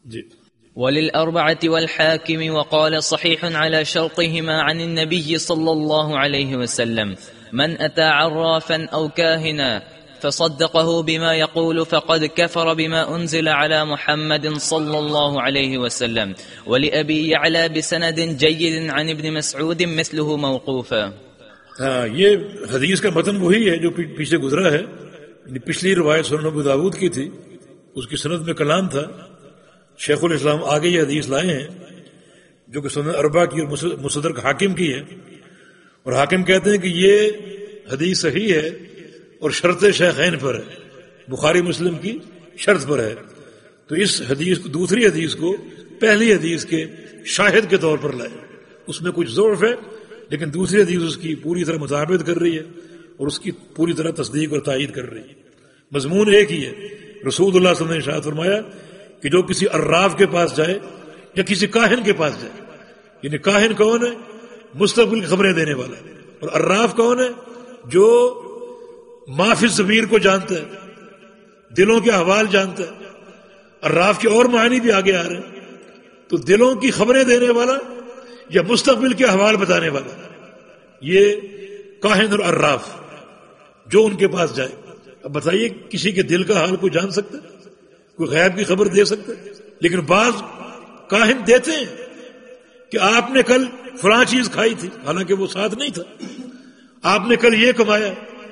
جی. وللأربعة والحاكم وقال صحيح على شرطهما عن النبي صلى الله عليه وسلم من أتى عرافا أو كاهنا فصدقه بما يقول فقد كفر بما أنزل على محمد صلى الله عليه وسلم. ولأبي يعلى بسند جيد عن ابن مسعود مثله موقوفا. یہ حدیث کا متن وہی ہے جو پیچھے گزرا ہے. پچھلی روایت سنن ابو داؤد کی تھی، اس کی سند میں کلام تھا. شیخ الاسلام آگے یہ حدیث لائے ہیں جو کہ سنن اربعہ کی اور مستدرک حاکم کی ہے، اور حاکم کہتے ہیں کہ یہ حدیث صحیح ہے اور شرط شیخین پر ہے، بخاری مسلم کی شرط پر ہے. تو اس حدیث کو، دوسری حدیث کو پہلی حدیث کے شاہد کے طور پر لائے. اس میں کچھ ضعف ہے لیکن دوسری حدیث اس کی پوری طرح مطابقت کر رہی ہے اور اس کی پوری طرح تصدیق اور تائید کر رہی ہے. مضمون ایک ہی ہے. رسول اللہ صلی اللہ علیہ وسلم نے ارشاد فرمایا کہ جو کسی عراف کے پاس جائے یا کسی کاہن کے پاس جائے، یعنی کاہن کون ہے؟ مستقبل کی خبریں دینے والا. اور عراف کون ہے؟ جو ما فی الضمیر کو جانتا ہے، دلوں کے احوال جانتا ہے. عراف کے اور معنی بھی آگے آ رہے ہیں. تو دلوں کی خبریں دینے والا یا مستقبل کے احوال بتانے والا، یہ کاہن اور عراف جو ان کے پاس جائے. اب بتائیے کسی کے دل کا حال کوئی جان سکتا ہے؟ کوئی غیب کی خبر دے سکتا ہے؟ لیکن بعض کاہن دیتے ہیں کہ آپ نے کل فلاں چیز کھائی تھی، حالانکہ وہ ساتھ نہیں تھا. آپ نے کل یہ کمایا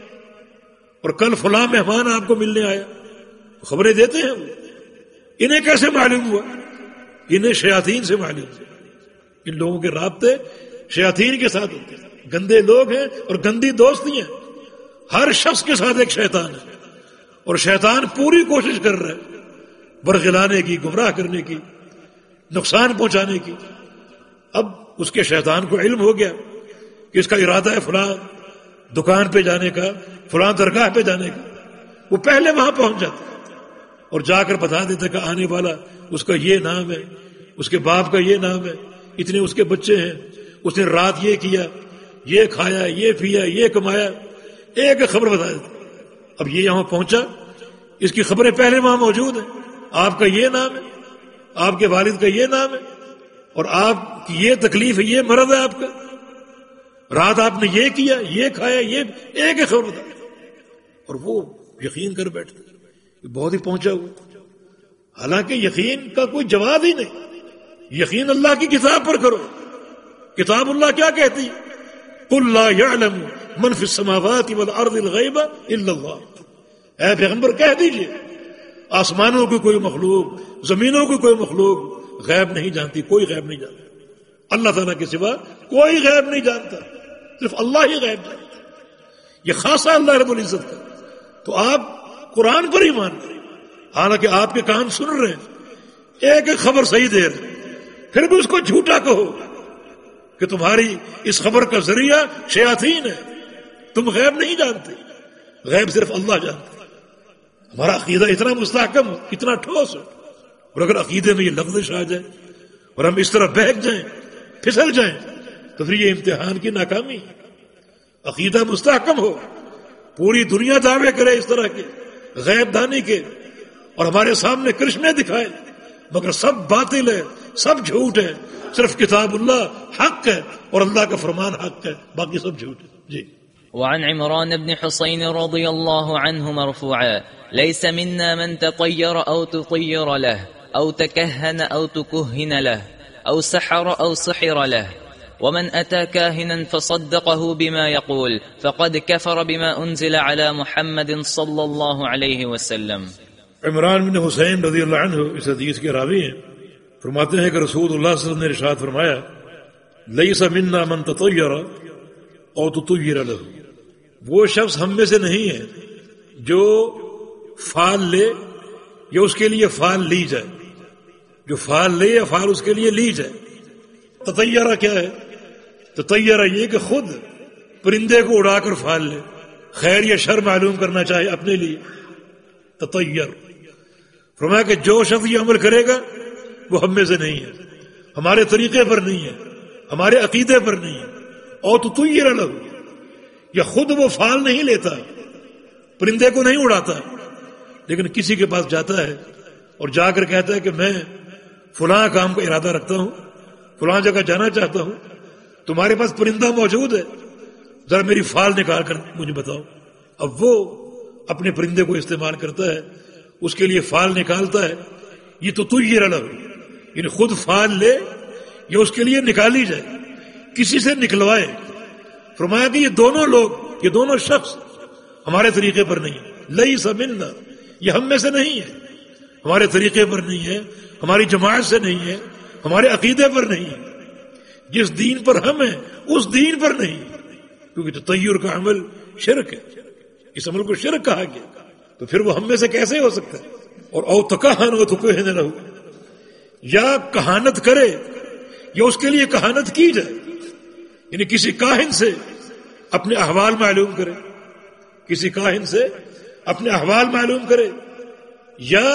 اور کل فلاں مہمان آپ کو ملنے آیا. خبریں دیتے ہیں وہ. انہیں کیسے معلوم ہوا؟ انہیں شیاطین سے معلوم ہوا. ان لوگوں کے رابطے شیاطین کے ساتھ ہوتے ہیں. گندے لوگ ہیں اور گندی دوستی ہیں. ہر شخص کے ساتھ ایک شیطان ہے اور شیطان پوری کوشش کر رہا ہے برگلانے کی، گمراہ کرنے کی، نقصان پہنچانے کی. اب اس کے شیطان کو علم ہو گیا کہ اس کا ارادہ ہے فلاں دکان پہ جانے کا، فلاں درگاہ پہ جانے کا. وہ پہلے وہاں پہنچ جاتا اور جا کر بتا دیتا کہ آنے والا اس کا یہ نام ہے، اس کے باپ کا یہ نام ہے، اتنے اس کے بچے ہیں، اس نے رات یہ کیا، یہ کھایا، یہ پیا، یہ کمایا. ایک خبر بتا دیتا. اب یہ یہاں پہنچا، اس کی خبریں پہلے وہاں موجود ہیں. آپ کا یہ نام ہے، آپ کے والد کا یہ نام ہے، اور آپ کی یہ تکلیف ہے، یہ مرض ہے آپ کا. رات آپ نے یہ کیا، یہ کھایا، یہ ایک خبر بتا. اور وہ یقین کر بیٹھتے بہت ہی پہنچا ہوا. حالانکہ یقین کا کوئی جواب ہی نہیں. یقین اللہ کی کتاب پر کرو. کتاب اللہ کیا کہتی ہے؟ قل لا يعلم من في السماوات والارض الغیب الا اللہ. اے پیغمبر کہہ دیجئے آسمانوں کی کوئی مخلوق، زمینوں کی کوئی مخلوق غیب نہیں جانتی. کوئی غیب نہیں جانتا. اللہ تعالیٰ کے سوا کوئی غیب نہیں جانتا، صرف اللہ ہی غیب جانتا. یہ خاصہ اللہ رب العزت کا. تو آپ قرآن پر ہی مان رہے، حالانکہ آپ کے کان سن رہے ہیں، ایک ایک خبر صحیح دے رہے ہیں، پھر بھی اس کو جھوٹا کہو کہ تمہاری اس خبر کا ذریعہ شیاطین ہے، تم غیب نہیں جانتے. غیب صرف اللہ جانتا. ہمارا عقیدہ اتنا مستحکم ہو، اتنا ٹھوس ہو، اور اگر عقیدے میں یہ لغزش آ جائے اور ہم اس طرح بہک جائیں، پھسل جائیں، تو پھر یہ امتحان کی ناکامی. عقیدہ مستحکم ہو، پوری دنیا دعوے کرے اس طرح کے غیب دانی کے اور ہمارے سامنے کرشمے دکھائے، مگر سب باطل ہے، سب جھوٹ ہے. صرف کتاب اللہ حق ہے اور اللہ کا فرمان حق ہے، باقی سب جھوٹ ہے. جی. وعن عمران بن حسين رضي الله عنه مرفوعا ليس منا من تطير أو تطير له أو تكهن أو تكهن له أو سحر أو سحر له ومن أتى كاهنا فصدقه بما يقول فقد كفر بما أنزل على محمد صلى الله عليه وسلم. عمران بن حسین رضی اللہ عنہ اس حدیث کے راوی ہیں. فرماتے ہیں کہ رسول اللہ صلی اللہ علیہ وسلم نے ارشاد فرمایا لیس منا من تطیر او تطیر له. وہ شخص ہم میں سے نہیں ہے جو فال لے یا اس کے لیے فال لی جائے. جو فال لے یا فال اس کے لیے لی جائے. تطیرہ کیا ہے؟ تطیرہ یہ کہ خود پرندے کو اڑا کر فال لے، خیر یا شر معلوم کرنا چاہے اپنے لیے. تطیر. فرمایا کہ جو شخص یہ عمل کرے گا وہ ہم میں سے نہیں ہے، ہمارے طریقے پر نہیں ہے، ہمارے عقیدے پر نہیں ہے. اور تطیر له، یا خود وہ فال نہیں لیتا، پرندے کو نہیں اڑاتا، لیکن کسی کے پاس جاتا ہے اور جا کر کہتا ہے کہ میں فلاں کام کا ارادہ رکھتا ہوں، فلاں جگہ جانا چاہتا ہوں، تمہارے پاس پرندہ موجود ہے، ذرا میری فال نکال کر مجھے بتاؤ۔ اب وہ اپنے پرندے کو استعمال کرتا ہے، اس کے لیے فال نکالتا ہے، یہ تو تُیّر لہ، یعنی خود فال لے یا اس کے لیے نکالی جائے، کسی سے نکلوائے۔ فرمایا کہ یہ دونوں لوگ، یہ دونوں شخص ہمارے طریقے پر نہیں ہے، لیس منا، یہ ہم میں سے نہیں ہے، ہمارے طریقے پر نہیں ہے، ہماری جماعت سے نہیں ہے، ہمارے عقیدے پر نہیں ہے، جس دین پر ہم ہیں اس دین پر نہیں، کیونکہ تطیر کا عمل شرک ہے، اس عمل کو شرک کہا گیا، تو پھر وہ ہم میں سے کیسے ہو سکتا ہے؟ اور او تکہن و تکہن لہ، یا کہانت کرے یا اس کے لیے کہانت کی جائے، یعنی کسی کاہن سے اپنے احوال معلوم کرے، کسی کاہن سے اپنے احوال معلوم کرے، یا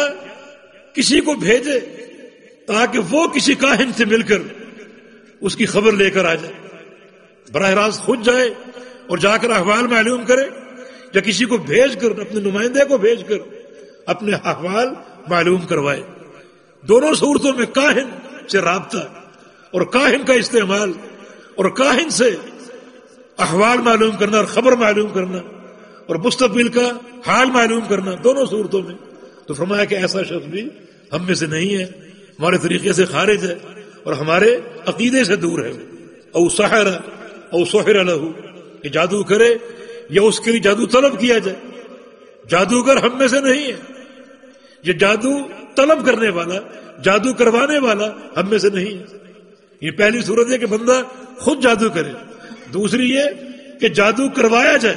کسی کو بھیجے تاکہ وہ کسی کاہن سے مل کر اس کی خبر لے کر آ جائے، براہ راست خود جائے اور جا کر احوال معلوم کرے، یا کسی کو بھیج کر، اپنے نمائندے کو بھیج کر اپنے احوال معلوم کروائے۔ دونوں صورتوں میں کاہن سے رابطہ اور کاہن کا استعمال اور کاہن سے احوال معلوم کرنا اور خبر معلوم کرنا اور مستقبل کا حال معلوم کرنا، دونوں صورتوں میں۔ تو فرمایا کہ ایسا شخص بھی ہم میں سے نہیں ہے، ہمارے طریقے سے خارج ہے اور ہمارے عقیدے سے دور ہے۔ او سحر او سحر لہ، کہ جادو کرے یا اس کے لیے جادو طلب کیا جائے، جادوگر ہم میں سے نہیں ہے، یہ جادو طلب کرنے والا، جادو کروانے والا ہم میں سے نہیں ہے۔ یہ پہلی صورت ہے کہ بندہ خود جادو کرے، دوسری یہ کہ جادو کروایا جائے،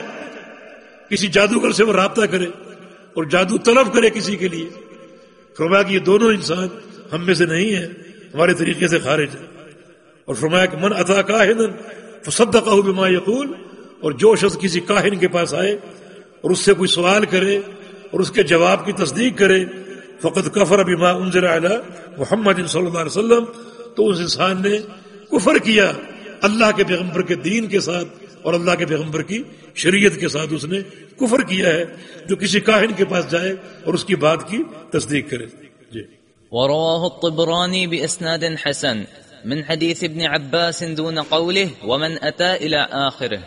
کسی جادوگر سے وہ رابطہ کرے اور جادو طلب کرے کسی کے لیے۔ فرمایا کہ یہ دونوں انسان ہم میں سے نہیں ہیں، ہمارے طریقے سے خارج ہے۔ اور فرمایا کہ من اتی کاہنا فصدقہ بما یقول، اور جو شخص کسی کاہن کے پاس آئے اور اس سے کوئی سوال کرے اور اس کے جواب کی تصدیق کرے، فقد کفر بما انزل علی محمد صلی اللہ علیہ وسلم، تو اس انسان نے کفر کیا اللہ کے پیغمبر کے دین کے ساتھ اور اللہ کے پیغمبر کی شریعت کے ساتھ، اس نے کفر کیا ہے جو کسی کاہن کے پاس جائے اور اس کی بات کی تصدیق کرے۔ جی۔ ورواه الطبراني بإسناد حسن من حديث ابن عباس دون قوله ومن أتى إلى آخره۔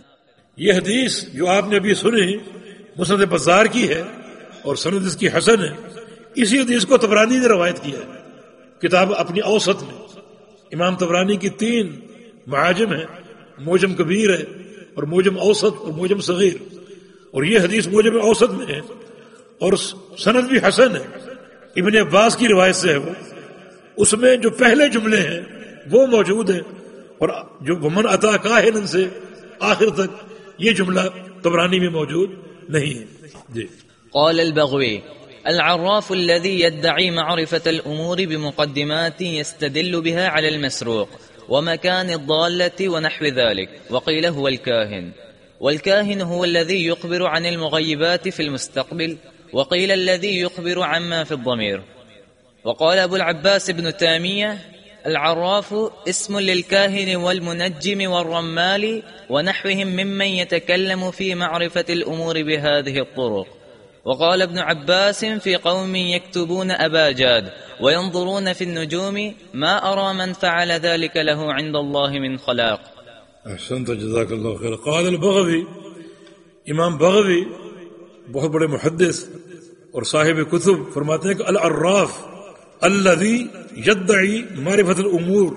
یہ حدیث جو آپ نے ابھی سنی مسند بزار کی ہے اور سند اس کی حسن ہے، اسی حدیث کو طبرانی نے روایت کیا ہے کتاب اپنی اوسط میں۔ امام طبرانی کی 3 معاجم ہیں، موجم کبیر ہے اور موجم اوسط اور موجم صغیر، اور یہ حدیث موجم اوسط میں ہے اور سند بھی حسن ہے، ابن عباس کی روایت سے ہے وہ، اس میں جو پہلے جملے ہیں وہ موجود ہیں، اور جو ومن اتی کاہنا سے آخر تک یہ جملہ طبرانی میں موجود نہیں ہے۔ جی۔ قال البغوي: العراف الذي يدعي معرفة الأمور بمقدمات يستدل بها على المسروق ومكان الضالة ونحو ذلك، وقيل هو الكاهن، والكاهن هو الذي يخبر عن المغيبات في المستقبل، وقيل الذي يخبر عما في الضمير. وقال أبو العباس ابن تيمية: العراف اسم للكاهن والمنجم والرمال ونحوهم ممن يتكلم في معرفة الأمور بهذه الطرق. وقال ابن عباس في قوم يكتبون أباجاد وينظرون في النجوم ما أرى من فعل ذلك له عند الله من خلاق. احسنت، جزاک اللہ خیر۔ قال البغوی، امام بغوی بہت بڑے محدث اور صاحب کتب فرماتے ہیں کہ العراف الذي يدعي معرفة الأمور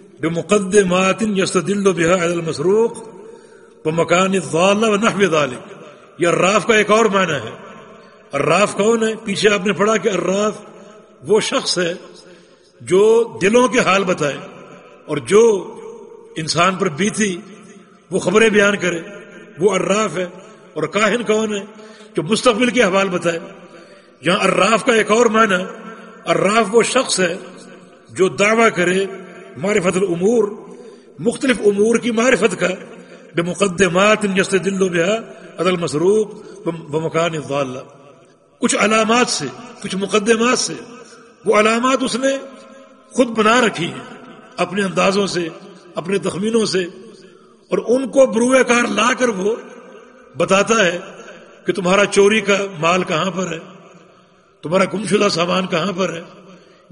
بمقدمات يستدل بها على المسروق ومكان الضالة ونحو ذلك، یہ عراف کا ایک اور معنی ہے۔ عراف کون ہے؟ پیچھے آپ نے پڑھا کہ عراف وہ شخص ہے جو دلوں کے حال بتائے اور جو انسان پر بیتی وہ خبریں بیان کرے، وہ عراف ہے۔ اور کاہن کون ہے؟ جو مستقبل کے احوال بتائے۔ یہاں عراف کا ایک اور معنی، عراف وہ شخص ہے جو دعویٰ کرے معرفت الامور، مختلف امور کی معرفت کا، بمقدمات یستدل بها علی المسروق بمکان الضالہ، کچھ علامات سے، کچھ مقدمات سے۔ وہ علامات اس نے خود بنا رکھی ہیں اپنے اندازوں سے، اپنے تخمینوں سے، اور ان کو بروئے کار لا کر وہ بتاتا ہے کہ تمہارا چوری کا مال کہاں پر ہے، تمہارا گم شدہ سامان کہاں پر ہے،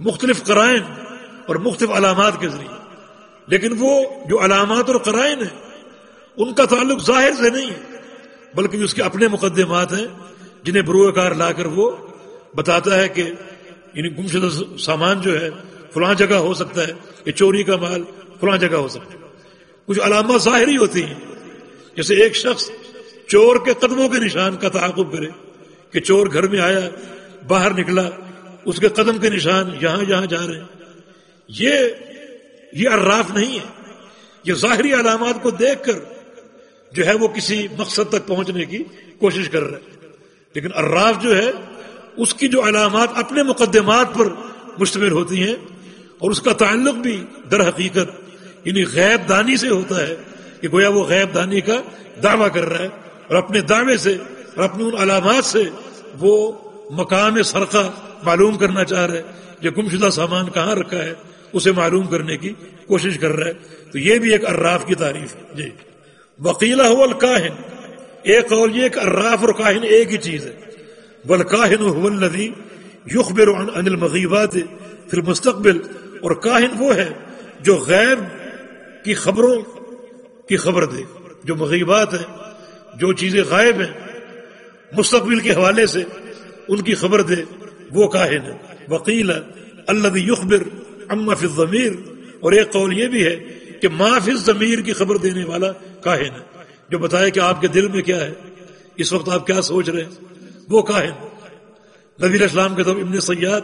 مختلف قرائن اور مختلف علامات کے ذریعے، لیکن وہ جو علامات اور قرائن ہیں ان کا تعلق ظاہر سے نہیں ہے، بلکہ اس کے اپنے مقدمات ہیں جنہیں بروئے کار لا کر وہ بتاتا ہے کہ یعنی گمشدہ سامان جو ہے فلاں جگہ ہو سکتا ہے، یہ چوری کا مال فلاں جگہ ہو سکتا ہے۔ کچھ علامات ظاہری ہوتی ہیں، جیسے ایک شخص چور کے قدموں کے نشان کا تعاقب کرے کہ چور گھر میں آیا، باہر نکلا، اس کے قدم کے نشان یہاں یہاں جا رہے ہیں، یہ عراف نہیں ہے، یہ ظاہری علامات کو دیکھ کر جو ہے وہ کسی مقصد تک پہنچنے کی کوشش کر رہا ہے۔ لیکن عراف جو ہے اس کی جو علامات اپنے مقدمات پر مشتمل ہوتی ہیں اور اس کا تعلق بھی در حقیقت یعنی غیب دانی سے ہوتا ہے کہ گویا وہ غیب دانی کا دعویٰ کر رہا ہے اور اپنے دعوے سے اور اپنی ان علامات سے وہ مقام سرقہ معلوم کرنا چاہ رہا ہے، یہ گمشدہ سامان کہاں رکھا ہے اسے معلوم کرنے کی کوشش کر رہا ہے۔ تو یہ بھی ایک عراف کی تعریف ہے۔ جی وقیلہ هو الکاہن، ایک قول یہ کہ عراف اور کاہن ایک ہی چیز ہے۔ والکاہن هو الذی یخبر عن المغیبات فی المستقبل، اور کاہن وہ ہے جو غیب کی خبروں کی خبر دے، جو مغیبات ہیں، جو چیزیں غائب ہیں مستقبل کے حوالے سے ان کی خبر دے، وہ کاہن ہے۔ وقیل الذی یخبر عما فی الضمیر، اور ایک قول یہ بھی ہے کہ ما فی الضمیر کی خبر دینے والا کاہن ہے، جو بتائے کہ آپ کے دل میں کیا ہے، اس وقت آپ کیا سوچ رہے ہیں، وہ کاہن۔ نبی علیہ السلام کے طرف ابن سیاد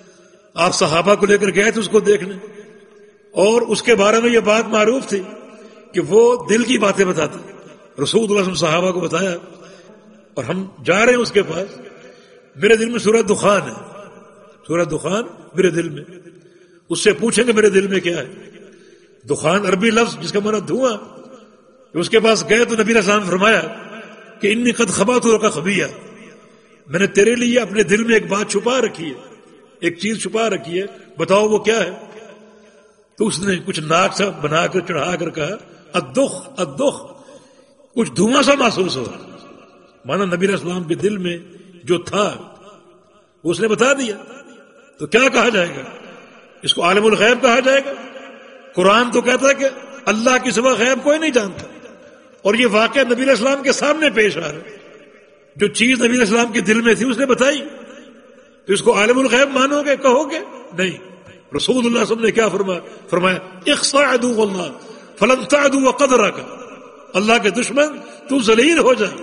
آپ صحابہ کو لے کر گئے تھے اس کو دیکھنے، اور اس کے بارے میں یہ بات معروف تھی کہ وہ دل کی باتیں بتاتا۔ رسول اللہ صلی اللہ علیہ وسلم صحابہ کو بتایا اور ہم جا رہے ہیں اس کے پاس، میرے دل میں سورہ دخان ہے، سورہ دخان میرے دل میں، اس سے پوچھیں کہ میرے دل میں کیا ہے۔ دخان عربی لفظ جس کا معنی دھواں، اس کے پاس گئے تو نبی علیہ السلام نے فرمایا کہ انی قد خبأت لک خبیہ، میں نے تیرے لیے اپنے دل میں ایک بات چھپا رکھی ہے، ایک چیز چھپا رکھی ہے، بتاؤ وہ کیا ہے۔ تو اس نے کچھ ناک سا بنا کر چڑھا کر کہا الدخ الدخ، کچھ دھواں سا محسوس ہو، مانا نبی علیہ السلام کے دل میں جو تھا اس نے بتا دیا۔ تو کیا کہا جائے گا، اس کو عالم الغیب کہا جائے گا؟ قرآن تو کہتا ہے کہ اللہ کے سوا غیب کوئی نہیں جانتا، اور یہ واقعہ نبی علیہ السلام کے سامنے پیش آ رہا ہے، جو چیز نبی علیہ السلام کے دل میں تھی اس نے بتائی، تو اس کو عالم الغیب مانو گے، کہو گے؟ نہیں۔ رسول اللہ صلی اللہ علیہ وسلم نے کیا فرمایا اخصا عدو اللہ فلن تعدو قدرک، اللہ کے دشمن تو ذلیل ہو جائے،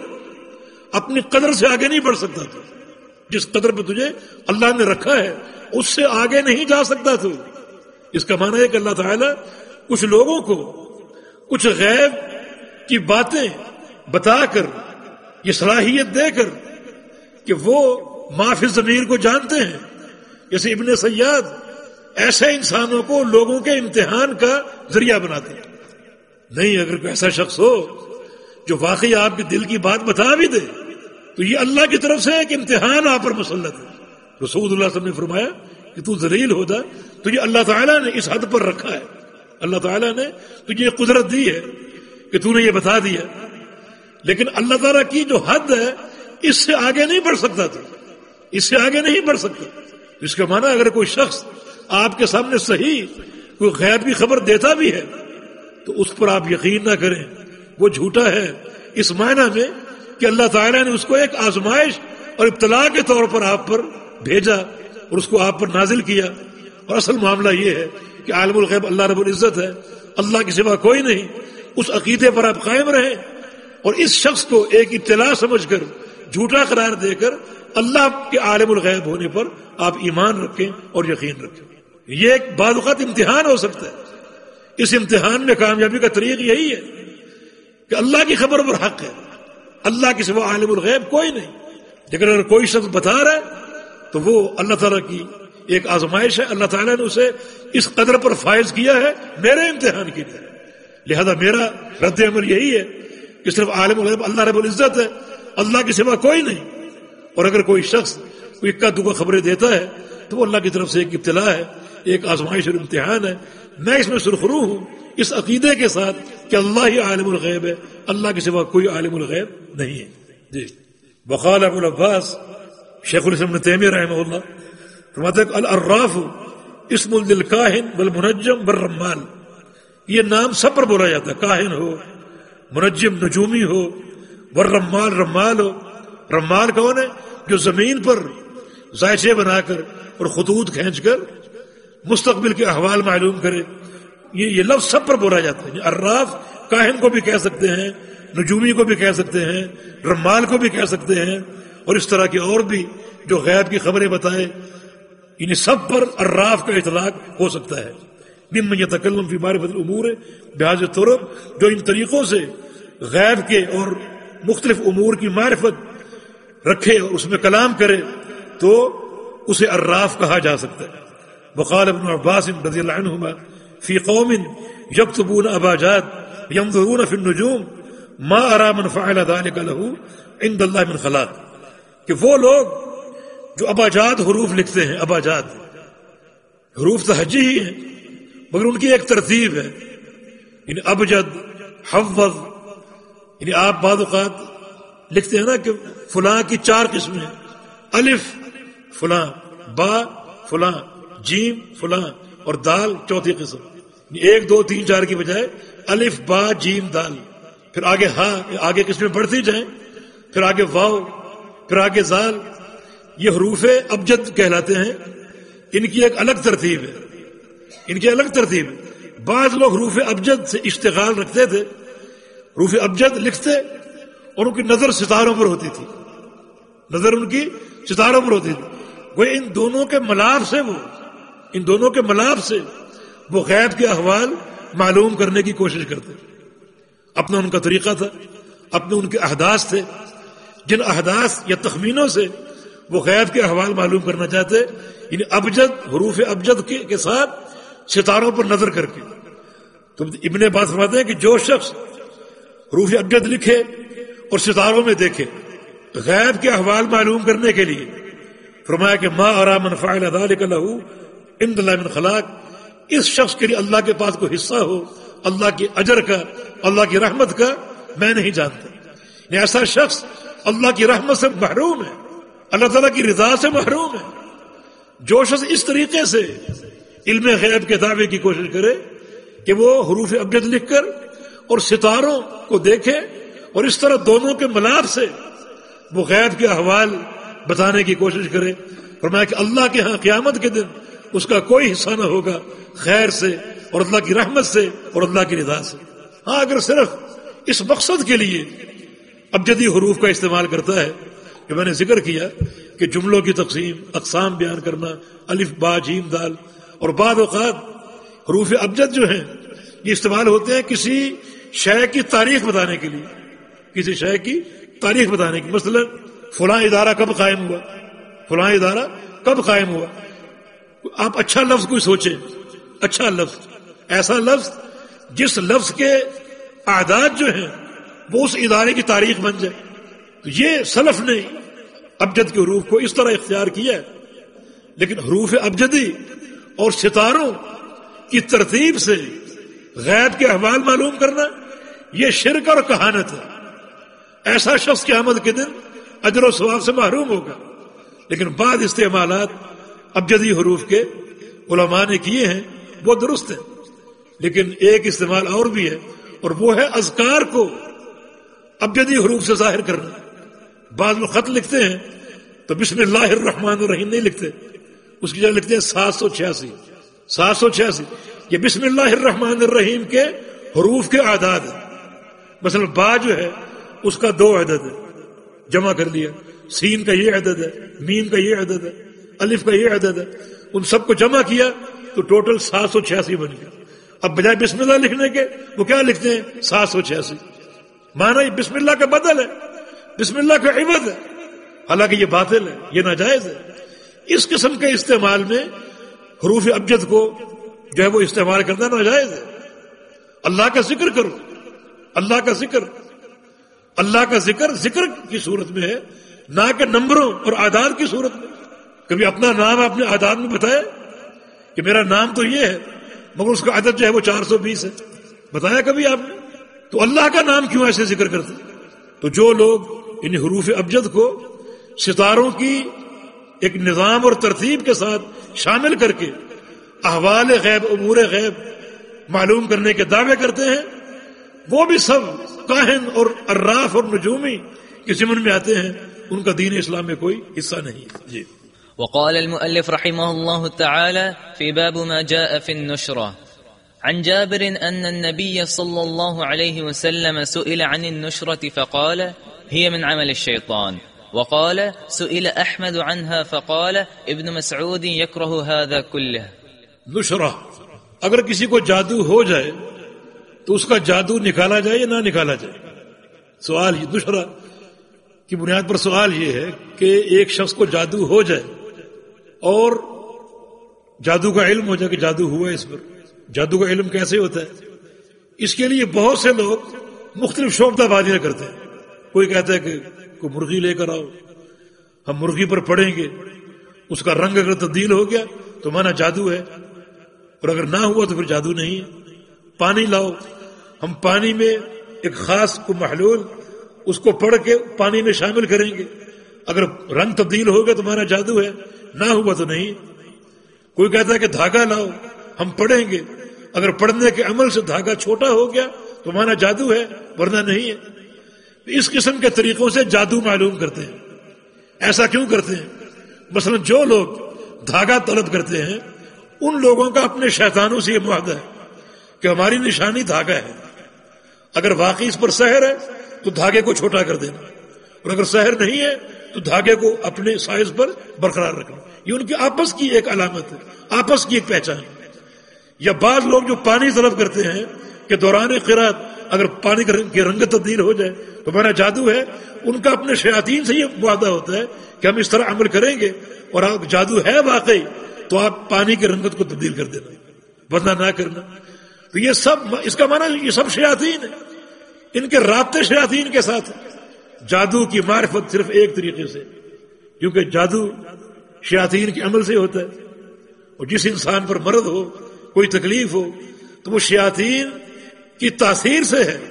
اپنی قدر سے آگے نہیں بڑھ سکتا، تو جس قدر پہ تجھے اللہ نے رکھا ہے اس سے آگے نہیں جا سکتا تو۔ اس کا معنی ہے کہ اللہ تعالیٰ کچھ لوگوں کو کچھ غیب کی باتیں بتا کر، یہ صلاحیت دے کر کہ وہ ما فی الضمیر کو جانتے ہیں، جیسے ابن سیاد ایسے انسانوں کو لوگوں کے امتحان کا ذریعہ بناتے ہیں۔ نہیں، اگر کوئی ایسا شخص ہو جو واقعی آپ کے دل کی بات بتا بھی دے تو یہ اللہ کی طرف سے ایک امتحان آپ پر مسلط ہے۔ رسول اللہ صلی اللہ علیہ وسلم نے فرمایا کہ تو ذلیل ہوتا، تجھے اللہ تعالیٰ نے اس حد پر رکھا ہے، اللہ تعالیٰ نے تجھے یہ قدرت دی ہے کہ تو نے یہ بتا دیا، لیکن اللہ تعالیٰ کی جو حد ہے اس سے آگے نہیں بڑھ سکتا، تو اس سے آگے نہیں بڑھ سکتا۔ اس کا معنی اگر کوئی شخص آپ کے سامنے صحیح کوئی غیب کی خبر دیتا بھی ہے تو اس پر آپ یقین نہ کریں، وہ جھوٹا ہے، اس معنی میں کہ اللہ تعالیٰ نے اس کو ایک آزمائش اور ابتلاء کے طور پر آپ پر بھیجا اور اس کو آپ پر نازل کیا، اور اصل معاملہ یہ ہے کہ عالم الغیب اللہ رب العزت ہے، اللہ کے سوا کوئی نہیں، اس عقیدے پر آپ قائم رہیں اور اس شخص کو ایک ابتلاء سمجھ کر جھوٹا قرار دے کر اللہ کے عالم الغیب ہونے پر آپ ایمان رکھیں اور یقین رکھیں۔ یہ ایک بعض اوقات امتحان ہو سکتا ہے، اس امتحان میں کامیابی کا طریق یہی ہے کہ اللہ کی خبر پر حق ہے، اللہ کے سوا عالم الغیب کوئی نہیں، لیکن اگر کوئی شخص بتا رہا ہے تو وہ اللہ تعالیٰ کی ایک آزمائش ہے، اللہ تعالیٰ نے اسے اس قدر پر فائز کیا ہے میرے امتحان کے لیے، لہذا میرا رد عمل یہی ہے کہ صرف عالم الغیب اللہ رب العزت ہے، اللہ کے سوا کوئی نہیں، اور اگر کوئی شخص کوئی اکا دکا خبریں دیتا ہے تو وہ اللہ کی طرف سے ایک ابتلاء ہے، ایک آزمائش اور امتحان ہے۔ میں اس میں سرخرو ہوں اس عقیدے کے ساتھ کہ اللہ ہی عالم الغیب ہے، اللہ کے سوا کوئی عالم الغیب نہیں ہے۔ جی وقال ابو العباس شیخ الاسلام ابن تیمیہ رحمہ اللہ فرماتے ہیں العراف اسم للکاہن والمنجم والرمال، یہ نام سب پر بولا جاتا ہے، کاہن ہو، منجم نجومی ہو، والرمال رمال ہو۔ رمال کون ہے؟ جو زمین پر ذائچے بنا کر اور خطوط کھینچ کر مستقبل کے احوال معلوم کرے، یہ لفظ سب پر بولا جاتا ہے۔ عراف کاہن کو بھی کہہ سکتے ہیں، نجومی کو بھی کہہ سکتے ہیں، رمال کو بھی کہہ سکتے ہیں، اور اس طرح کے اور بھی جو غیب کی خبریں بتائے، انہیں سب پر عراف کا اطلاق ہو سکتا ہے۔ ممن یتکلم فی معرفت الامور بہذا الطرق، جو ان طریقوں سے غیب کے اور مختلف امور کی معرفت رکھے اور اس میں کلام کرے تو اسے عراف کہا جا سکتا ہے۔ وقال ابن عباس رضی اللہ عنہما فی قوم یکتبون اباجاد ينظرون فی النجوم ما ارى من فعل ذلك له عند اللہ من خلاق، کہ وہ لوگ جو اباجاد حروف لکھتے ہیں، اباجاد حروف تہجی ہی ہیں مگر ان کی ایک ترتیب ہے، یعنی ابجد، حفظ، یعنی آپ بعض اوقات لکھتے ہیں نا کہ فلاں کی 4 قسمیں ہیں، الف فلاں، با فلاں، جیم فلاں، اور دال چوتھی قسم، 1 2 3 4 کی بجائے الف با جیم دال، پھر آگے ہاں، آگے قسمیں بڑھتی جائیں، پھر آگے واو، پھر آگے زال، یہ حروف ابجد کہلاتے ہیں۔ ان کی ایک الگ ترتیب ہے، ان کی الگ ترتیب ہے۔ بعض لوگ حروف ابجد سے اشتغال رکھتے تھے، حروف ابجد لکھتے اور ان کی نظر ستاروں پر ہوتی تھی، نظر ان کی ستاروں پر ہوتی تھی۔ وہ ان دونوں کے ملاپ سے وہ غیب کے احوال معلوم کرنے کی کوشش کرتے، اپنا ان کا طریقہ تھا، اپنے ان کے احداث تھے، جن احداث یا تخمینوں سے وہ غیب کے احوال معلوم کرنا چاہتے، یعنی ابجد، حروف ابجد کے ساتھ ستاروں پر نظر کر کے۔ تو ابن عباس فرماتے ہیں کہ جو شخص حروف ابجد لکھے اور ستاروں میں دیکھے غیب کے احوال معلوم کرنے کے لیے، فرمایا کہ ما ارى من فعل ذلك له عند اللہ من خلاق، اس شخص کے لیے اللہ کے پاس کوئی حصہ ہو اللہ کے اجر کا، اللہ کی رحمت کا، میں نہیں جانتا۔ ایسا شخص اللہ کی رحمت سے محروم ہے، اللہ تعالیٰ کی رضا سے محروم ہے۔ جو شخص اس طریقے سے علم غیب کے دعوے کی کوشش کرے کہ وہ حروف ابجد لکھ کر اور ستاروں کو دیکھے اور اس طرح دونوں کے ملاپ سے وہ غیب کے احوال بتانے کی کوشش کرے، فرمایا کہ اللہ کے ہاں قیامت کے دن اس کا کوئی حصہ نہ ہوگا خیر سے اور اللہ کی رحمت سے اور اللہ کی رضا سے۔ ہاں اگر صرف اس مقصد کے لیے ابجدی حروف کا استعمال کرتا ہے کہ میں نے ذکر کیا کہ جملوں کی تقسیم، اقسام بیان کرنا، الف با جیم دال، اور بعض اوقات حروف ابجد جو ہیں یہ استعمال ہوتے ہیں کسی شے کی تاریخ بتانے کے لیے، کسی شے کی تاریخ بتانے کی، مثلا فلاں ادارہ کب قائم ہوا، فلاں ادارہ کب قائم ہوا۔ آپ اچھا لفظ کوئی سوچیں، اچھا لفظ، ایسا لفظ جس لفظ کے اعداد جو ہیں وہ اس ادارے کی تاریخ بن جائے۔ تو یہ سلف نے ابجد کے حروف کو اس طرح اختیار کیا ہے، لیکن حروف ابجدی اور ستاروں کی ترتیب سے غیب کے احوال معلوم کرنا یہ شرک اور کہانت ہے۔ ایسا شخص قیامت کے دن اجر و ثواب سے محروم ہوگا۔ لیکن بعض استعمالات ابجدی حروف کے علماء نے کیے ہیں وہ درست ہیں، لیکن ایک استعمال اور بھی ہے، اور وہ ہے اذکار کو ابجدی حروف سے ظاہر کرنا۔ بعض لوگ خط لکھتے ہیں تو بسم اللہ الرحمن الرحیم نہیں لکھتے، اس کی جگہ لکھتے ہیں 786۔ یہ بسم اللہ الرحمن الرحیم کے حروف کے اعداد ہیں۔ مثلا با جو ہے اس کا 2 عدد ہے، جمع کر لیا، سین کا یہ عدد ہے، میم کا یہ عدد ہے، الف کا یہ عدد ہے، ان سب کو جمع کیا تو ٹوٹل 786 بن گیا۔ اب بجائے بسم اللہ لکھنے کے وہ کیا لکھتے ہیں 786، مانا یہ بسم اللہ کا بدل ہے، بسم اللہ کا عوض ہے، حالانکہ یہ باطل ہے، یہ ناجائز ہے۔ اس قسم کے استعمال میں حروف ابجد کو جو ہے وہ استعمال کرنا ناجائز ہے۔ اللہ کا ذکر کرو، اللہ کا ذکر، اللہ کا ذکر ذکر کی صورت میں ہے، نہ کہ نمبروں اور اعداد کی صورت میں۔ کبھی اپنا نام اپنے اعداد میں بتایا کہ میرا نام تو یہ ہے مگر اس کا عدد جو ہے وہ 420 ہے، بتایا کبھی آپ نے؟ تو اللہ کا نام کیوں ایسے ذکر کرتے؟ تو جو لوگ ان حروف ابجد کو ستاروں کی ایک نظام اور ترتیب کے ساتھ شامل کر کے احوال غیب امور غیب معلوم کرنے کے دعوے کرتے ہیں، وہ بھی سب کاہن اور عراف اور نجومی کے ضمن میں آتے ہیں، ان کا دین اسلام میں کوئی حصہ نہیں ہے. جی. وقال المؤلف رحمه الله تعالى في باب ما جاء في النشرة عن جابر أن النبي صلى الله عليه وسلم سئل عن النشرة فقال هي من عمل الشيطان، وقال سئل أحمد عنها فقال ابن مسعود يكره هذا كله. نشرہ، اگر کسی کو جادو ہو جائے تو اس کا جادو نکالا جائے یا نہ نکالا جائے؟ سوال یہ نشرہ کی بنیاد پر سوال یہ ہے کہ ایک شخص کو جادو ہو جائے اور جادو کا علم ہو جائے کہ جادو ہوا ہے اس پر. جادو کا علم کیسے ہوتا ہے؟ اس کے لیے بہت سے لوگ مختلف شعبہ بازیاں کرتے ہیں. کوئی کہتا ہے کہ کوئی مرغی لے کر آؤ، ہم مرغی پر پڑیں گے، اس کا رنگ اگر تبدیل ہو گیا تو مانا جادو ہے، اور اگر نہ ہوا تو پھر جادو نہیں ہے. پانی لاؤ، ہم پانی میں ایک خاص کو محلول اس کو پڑھ کے پانی میں شامل کریں گے، اگر رنگ تبدیل ہو گیا تو مانا جادو ہے، نہ ہوا تو نہیں. کوئی کہتا ہے کہ دھاگا لاؤ، ہم پڑھیں گے، اگر پڑھنے کے عمل سے دھاگا چھوٹا ہو گیا تو مانا جادو ہے، ورنہ نہیں ہے. اس قسم کے طریقوں سے جادو معلوم کرتے ہیں. ایسا کیوں کرتے ہیں؟ مثلا جو لوگ دھاگا طلب کرتے ہیں ان لوگوں کا اپنے شیطانوں سے یہ معاہدہ ہے کہ ہماری نشانی دھاگا ہے، اگر واقعی اس پر سحر ہے تو دھاگے کو چھوٹا کر دینا، اور اگر سحر نہیں ہے تو دھاگے کو اپنے سائز پر برقرار رکھنا. یہ ان کی آپس کی ایک علامت ہے، آپس کی ایک پہچان ہے. یا بعض لوگ جو پانی طلب کرتے ہیں کہ دوران قرات اگر پانی کی رنگ تبدیل ہو جائے تو ہمارا جادو ہے، ان کا اپنے شیاطین سے یہ معاہدہ ہوتا ہے کہ ہم اس طرح عمل کریں گے، اور اگر جادو ہے واقعی تو آپ پانی کی رنگت کو تبدیل کر دینا، ورنہ نہ کرنا. تو یہ سب، اس کا معنی یہ سب شیاطین ہیں، ان کے رابطے شیاطین کے ساتھ. جادو کی معرفت صرف ایک طریقے سے، کیونکہ جادو شیاطین کے عمل سے ہوتا ہے، اور جس انسان پر مرض ہو، کوئی تکلیف ہو، تو وہ شیاطین کی تاثیر سے ہے.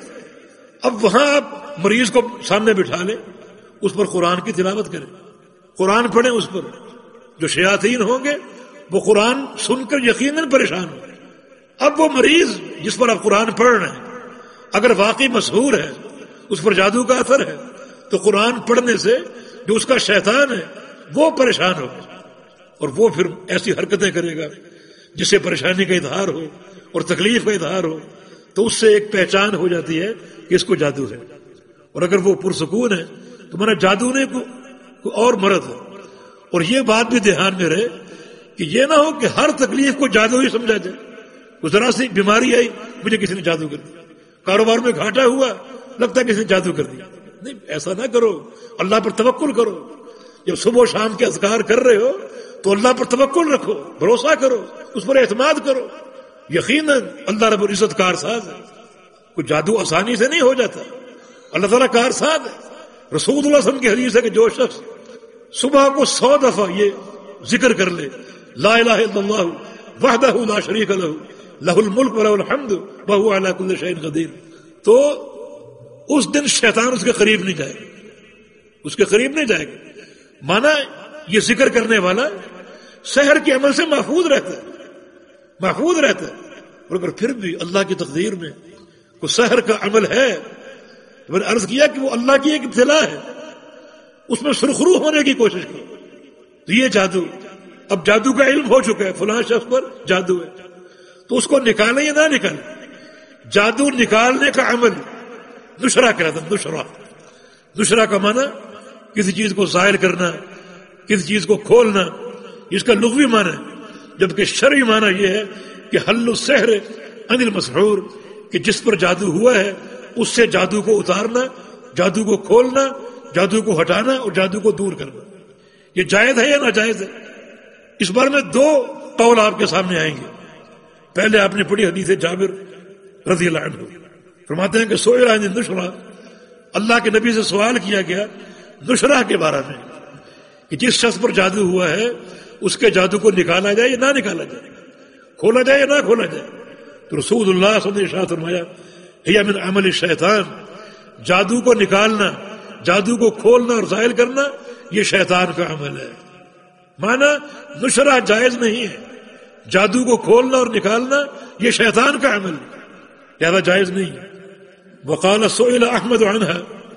اب وہاں آپ مریض کو سامنے بٹھا لیں، اس پر قرآن کی تلاوت کریں، قرآن پڑھیں اس پر. جو شیاطین ہوں گے وہ قرآن سن کر یقیناً پریشان ہوں گے. اب وہ مریض جس پر آپ قرآن پڑھ رہے ہیں اگر واقعی مسحور ہے، اس پر جادو کا اثر ہے، تو قرآن پڑھنے سے جو اس کا شیطان ہے وہ پریشان ہوگا، اور وہ پھر ایسی حرکتیں کرے گا جس سے پریشانی کا اظہار ہو اور تکلیف کا اظہار ہو، تو اس سے ایک پہچان ہو جاتی ہے کہ اس کو جادو ہے. اور اگر وہ پرسکون ہے تو ہمارا جادو نے کوئی اور مرض ہو. اور یہ بات بھی دھیان میں رہے کہ یہ نہ ہو کہ ہر تکلیف کو جادو ہی سمجھا جائے. کوئی ذرا سی بیماری آئی، مجھے کسی نے جادو کر دیا، کاروبار میں گھاٹا ہوا، لگتا ہے کسی نے جادو کر دیا. نہیں، ایسا نہ کرو، اللہ پر توکل کرو. جب صبح و شام کے اذکار کر رہے ہو تو اللہ پر توکل رکھو، بھروسہ کرو، اس پر اعتماد کرو. یقیناً اللہ رب العزت کارساز ہے، کوئی جادو آسانی سے نہیں ہو جاتا، اللہ تعالیٰ کارساز ہے. رسول اللہ صلی اللہ علیہ وسلم کی حدیث ہے کہ جو شخص صبح کو 100 دفعہ یہ ذکر کر لے، لا الہ الا اللہ وحدہ لا شریک لہ لہ الملک ولہ الحمد وہو علی کل شیء قدیر، تو اس دن شیطان اس کے قریب نہیں جائے گا، اس کے قریب نہیں جائے گا. مانا یہ ذکر کرنے والا سحر کے عمل سے محفوظ رہتا ہے، محفوظ رہتا ہے. اور اگر پھر بھی اللہ کی تقدیر میں کوئی سحر کا عمل ہے، تو میں نے عرض کیا کہ وہ اللہ کی ایک ابتلا ہے، اس میں سرخرو ہونے کی کوشش کی. تو یہ جادو، اب جادو کا علم ہو چکا ہے، فلاں شخص پر جادو ہے، تو اس کو نکالیں یا نہ نکالیں. جادو نکالنے کا عمل نشرہ کہتا ہے. نشرہ کا معنی کسی چیز کو ظاہر کرنا، کسی چیز کو کھولنا، اس کا لغوی معنی ہے. جبکہ شرعی معنی یہ ہے کہ حل السحر عن المسحور، کہ جس پر جادو ہوا ہے اس سے جادو کو اتارنا، جادو کو کھولنا، جادو کو ہٹانا اور جادو کو دور کرنا. یہ جائز ہے یا ناجائز ہے؟ اس بارے میں 2 قول آپ کے سامنے آئیں گے. پہلے آپ نے پڑھی حدیث جابر رضی اللہ عنہ، فرماتے ہیں کہ سئل عن النشرہ، اللہ کے نبی سے سوال کیا گیا نشرہ کے بارے میں کہ جس شخص پر جادو ہوا ہے اس کے جادو کو نکالا جائے یا نہ نکالا جائے، کھولا جائے یا نہ کھولا جائے. تو رسول اللہ صلی اللہ علیہ وسلم نے فرمایا ہی من عمل الشیطان، جادو کو نکالنا، جادو کو کھولنا اور ظاہر کرنا یہ شیطان کا عمل ہے. مانا نشرہ جائز نہیں ہے، جادو کو کھولنا اور نکالنا یہ شیطان کا عمل لہذا جائز نہیں. وقال سئل احمد عنہا،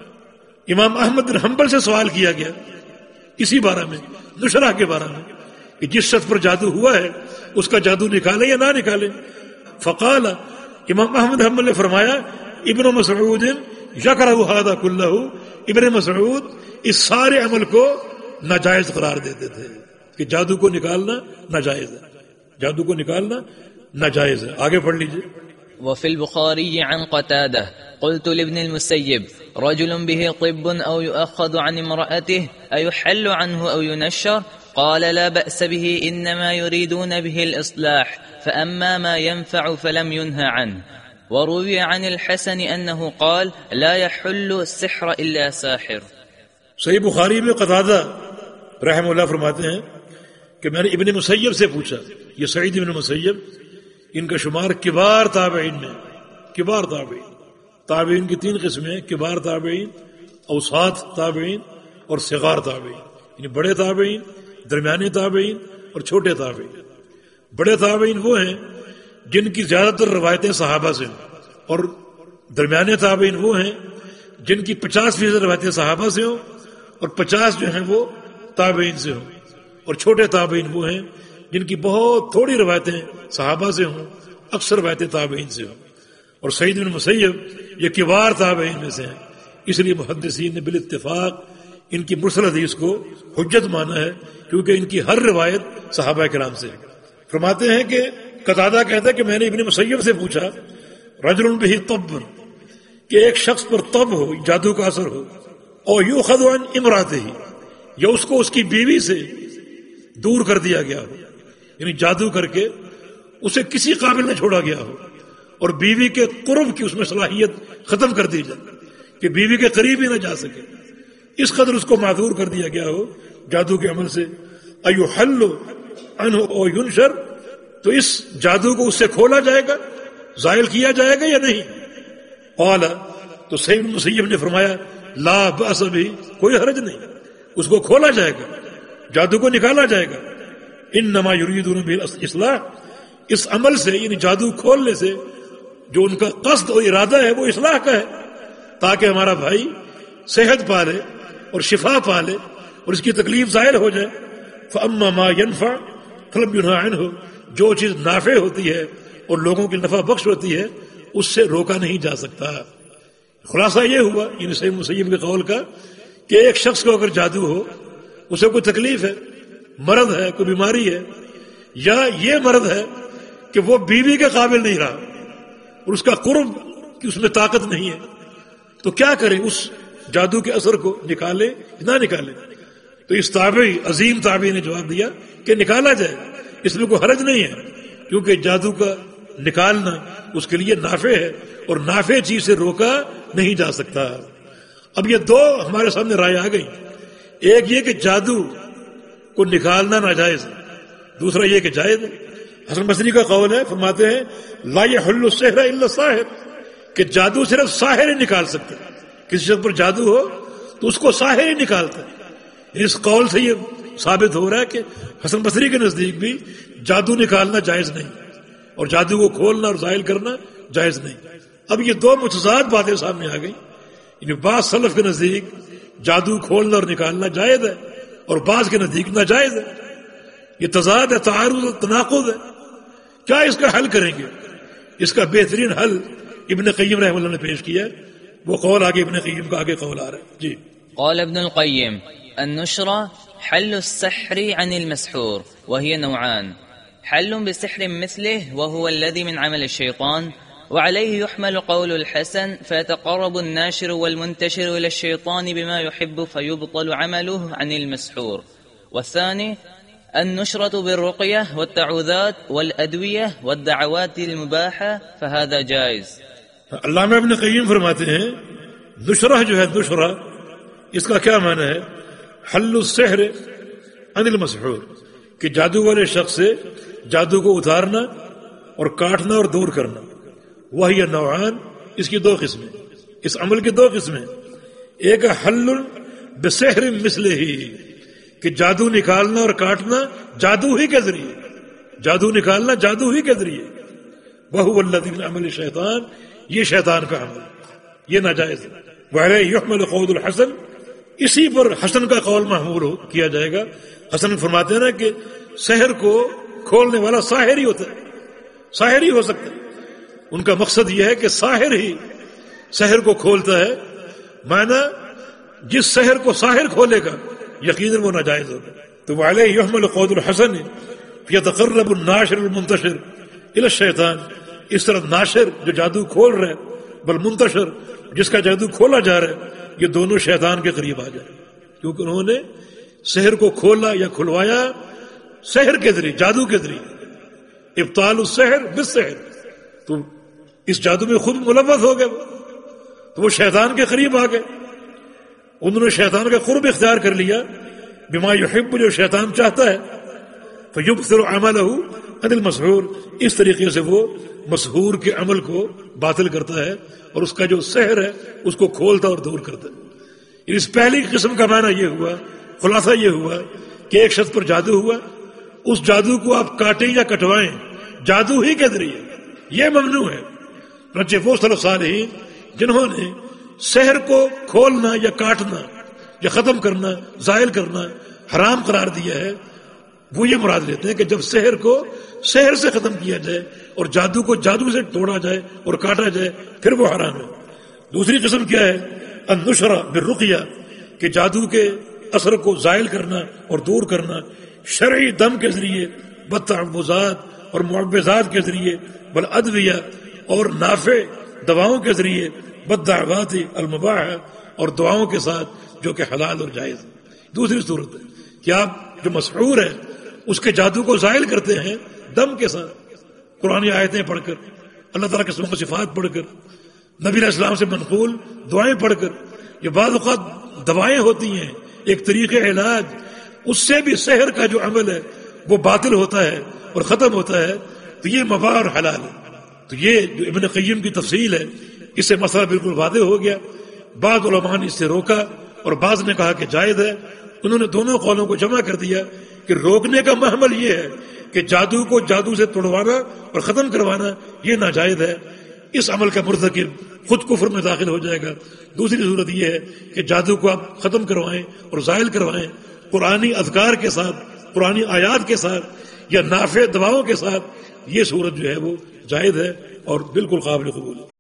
امام احمد بن حنبل سے سوال کیا گیا اسی بارے میں، نشرہ کے بارے میں، کہ جس شخص پر جادو ہوا ہے اس کا جادو نکالے یا نہ نکالے. فقال، امام احمد بن حنبل نے فرمایا، ابن مسعود یکرہ ھذا کلہ، ابن مسعود اس سارے عمل کو ناجائز قرار دیتے تھے کہ جادو کو نکالنا ناجائز ہے، جادو کو نکالنا ناجائز ہے. آگے پڑھ لیجئے. وفي البخاري عن قتادة قلت لابن المسيب رجل به طب أو يؤخذ عن امرأته أيحل عنه أو ينشر؟ قال لا بأس به، إنما يريدون به الإصلاح، فأما ما ينفع فلم ينهى عنه. وروي عن الحسن أنه قال لا يحل السحر إلا ساحر. صحیح بخاری میں قتادہ رحمہ اللہ فرماتے ہیں کہ میں نے ابن مسیب سے پوچھا، یہ سعید ابن مسیب ان کا شمار کبار تابعین میں، کبار تابعین، تابعین کی 3 قسمیں، کبار تابعین، اوساط تابعین اور صغار تابعین، یعنی بڑے تابعین، درمیانے تابعین اور چھوٹے تابعین. بڑے تابعین وہ ہیں جن کی زیادہ تر روایتیں صحابہ سے ہوں، اور درمیانے تابعین وہ ہیں جن کی 50% روایتیں صحابہ سے ہوں اور 50 جو ہیں وہ تابعین سے ہوں، اور چھوٹے تابعین وہ ہیں جن کی بہت تھوڑی روایتیں صحابہ سے ہوں، اکثر روایتیں تابعین سے ہوں. اور سعید بن مسیب یہ کبار تابعین میں سے ہیں، اس لیے محدثین نے بالاتفاق ان کی مرسل حدیث کو حجت مانا ہے، کیونکہ ان کی ہر روایت صحابہ کرام سے ہے. فرماتے ہیں کہ قتادہ کہتا ہے کہ میں نے ابن مسیب سے پوچھا، رجل بہ طب، کہ ایک شخص پر طب ہو، جادو کا اثر ہو، اور یؤخذ عن امرأتہ، یا اس کو اس کی بیوی سے دور کر دیا گیا ہو، یعنی جادو کر کے اسے کسی قابل نہ چھوڑا گیا ہو، اور بیوی کے قرب کی اس میں صلاحیت ختم کر دی جائے کہ بیوی کے قریب ہی نہ جا سکے، اس قدر اس کو معذور کر دیا گیا ہو جادو کے عمل سے. ایحل عنہ او ینشر، تو اس جادو کو اس سے کھولا جائے گا، زائل کیا جائے گا یا نہیں؟ قال، تو سعید بن مسیب نے فرمایا لا بأس بھی، کوئی حرج نہیں، اس کو کھولا جائے گا، جادو کو نکالا جائے گا. انما یریدون بالاصلاح، اس عمل سے یعنی جادو کھولنے سے جو ان کا قصد اور ارادہ ہے وہ اصلاح کا ہے، تاکہ ہمارا بھائی صحت پالے اور شفا پالے اور اس کی تکلیف ظاہر ہو جائے. فاما ما ينفع فلم ينهى عنه، جو چیز نافع ہوتی ہے اور لوگوں کی نفع بخش ہوتی ہے اس سے روکا نہیں جا سکتا. خلاصہ یہ ہوا یعنی سعید مسیب کے قول کا کہ ایک شخص کو اگر جادو ہو، اسے کوئی تکلیف ہے، مرض ہے، کوئی بیماری ہے، یا یہ مرض ہے کہ وہ بیوی کے قابل نہیں رہا اور اس کا قرب کہ اس میں طاقت نہیں ہے، تو کیا کرے؟ اس جادو کے اثر کو نکالے نہ نکالے؟ تو اس تابعی، عظیم تابعی نے جواب دیا کہ نکالا جائے، اس میں کوئی حرج نہیں ہے، کیونکہ جادو کا نکالنا اس کے لیے نافع ہے اور نافع چیز سے روکا نہیں جا سکتا. اب یہ 2 ہمارے سامنے رائے آ گئی، ایک یہ کہ جادو کو نکالنا ناجائز ہے، دوسرا یہ کہ جائز ہے. حسن بصری کا قول ہے، فرماتے ہیں لا يحل السحر الا الساحر، کہ جادو صرف ساحر ہی نکال سکتے، کسی شخص پر جادو ہو تو اس کو ساحر ہی نکالتا ہے. اس قول سے یہ ثابت ہو رہا ہے کہ حسن بصری کے نزدیک بھی جادو نکالنا جائز نہیں اور جادو کو کھولنا اور زائل کرنا جائز نہیں. اب یہ 2 متضاد باتیں سامنے آ گئی، یعنی بعض سلف کے نزدیک جادو کھولنا اور نکالنا جائز ہے اور بعض کے نزدیک ناجائز ہے. یہ تضاد ہے، تعارض، تناقض ہے. کیا اس کا حل کریں گے؟ اس کا بہترین حل ابن قیم رحمہ اللہ نے پیش کیا، وہ قول آگے ابن قیم کا آگے قول آ رہا ہے. جی. قال ابن القيم النشرة حل السحر عن المسحور، وهي نوعان: حل بسحر مثله وهو الذي من عمل الشيطان، وعليه يحمل قول الحسن فيتقرب الناشر والمنتشر إلى الشيطان بما يحب فيبطل عمله عن المسحور. والثاني النشرة بالرقية والتعوذات والأدوية والدعوات المباحة فهذا جائز. علامہ ابن قیم فرماتے ہیں نشرہ جو ہے، نشرہ اس کا کیا معنی ہے؟ حل السحر عن المسحور، کہ جادو والے شخص سے جادو کو اتارنا اور کاٹنا اور دور کرنا. وہی نوعان، اس کی 2 قسمیں، اس عمل کی 2 قسمیں. ایک حل بسحر مثلہ، کہ جادو نکالنا اور کاٹنا جادو ہی کے ذریعے، جادو نکالنا جادو ہی کے ذریعے. وَهُوَ الَّذِي مِنْ عَمَلِ الشَّيْطَانِ، یہ شیطان کا عمل، یہ ناجائز ہے. وَعَلَيْهِ يُحْمَلُ قَوْلُ الْحَسَنِ، اسی پر حسن کا قول محمول کیا جائے گا. حسن فرماتے ہیں نا کہ سحر کو کھولنے والا ساحر ہی ہوتا ہے، ساحر ہی ہو سکتا ہے. ان کا مقصد یہ ہے کہ ساحر ہی سحر کو کھولتا ہے، معنی جس سحر کو ساحر کھولے گا یقیناً وہ ناجائز ہوگا. تو وَعَلَيْهِ يُحْمَلُ قَوْلُ الْحَسَنِ يَتَقَرَّبُ النَّاشِرُ الْمُنْتَشِرُ إِلَى الشَّيْطَانِ، اس طرح ناشر جو جادو کھول رہا ہے، بل منتشر جس کا جادو کھولا جا رہا ہے، یہ دونوں شیطان کے قریب آ جائے، کیونکہ انہوں نے سحر کو کھولا یا کھلوایا سحر کے ذریعے، جادو کے ذریعے. ابطال السحر بالسحر، تو اس جادو میں خود ملوث ہو گئے، تو وہ شیطان کے قریب آ گئے. انہوں نے شیطان کا قرب اختیار کر لیا، بما یحب، جو شیطان چاہتا ہے. فیبصر عملہ عن المسحور، اس طریقے سے وہ مسحور کے عمل کو باطل کرتا ہے اور اس کا جو سحر ہے اس کو کھولتا اور دور کرتا ہے. اس پہلی قسم کا معنی یہ ہوا، خلاصہ یہ ہوا کہ ایک شخص پر جادو ہوا، اس جادو کو آپ کاٹیں یا کٹوائیں جادو ہی کے ذریعے، یہ ممنوع ہے. چنانچہ وہ سلف صالحین جنہوں نے سحر کو کھولنا یا کاٹنا یا ختم کرنا، زائل کرنا حرام قرار دیا ہے، وہ یہ مراد لیتے ہیں کہ جب سحر کو سحر سے ختم کیا جائے اور جادو کو جادو سے توڑا جائے اور کاٹا جائے پھر وہ حرام ہے. دوسری قسم کیا ہے؟ النشرہ بالرقیہ، کہ جادو کے اثر کو زائل کرنا اور دور کرنا شرعی دم کے ذریعے، بدتعوذات اور معوذات کے ذریعے، بل ادویہ اور نافع دواؤں کے ذریعے، بددعوات المباح اور دعاؤں کے ساتھ جو کہ حلال اور جائز. دوسری صورت ہے کہ آپ جو مسحور ہے اس کے جادو کو زائل کرتے ہیں دم کے ساتھ، قرآن آیتیں پڑھ کر، اللہ تعالیٰ کے اسماء و صفات پڑھ کر، نبی علیہ السلام سے منقول دعائیں پڑھ کر. یہ بعض اوقات دوائیں ہوتی ہیں، ایک طریقے علاج، اس سے بھی سحر کا جو عمل ہے وہ باطل ہوتا ہے اور ختم ہوتا ہے. تو یہ مباح اور حلال ہے. تو یہ جو ابن قیم کی تفصیل ہے، اس سے مسئلہ بالکل واضح ہو گیا. بعض علماء نے اس سے روکا اور بعض نے کہا کہ جائز ہے. انہوں نے دونوں قولوں کو جمع کر دیا کہ روکنے کا محمل یہ ہے کہ جادو کو جادو سے توڑوانا اور ختم کروانا یہ ناجائز ہے، اس عمل کا مرتکب خود کفر میں داخل ہو جائے گا. دوسری صورت یہ ہے کہ جادو کو آپ ختم کروائیں اور زائل کروائیں قرآنی اذکار کے ساتھ، قرآنی آیات کے ساتھ یا نافع دواؤں کے ساتھ، یہ صورت جو ہے وہ جائز ہے اور بالکل قابل قبول ہے.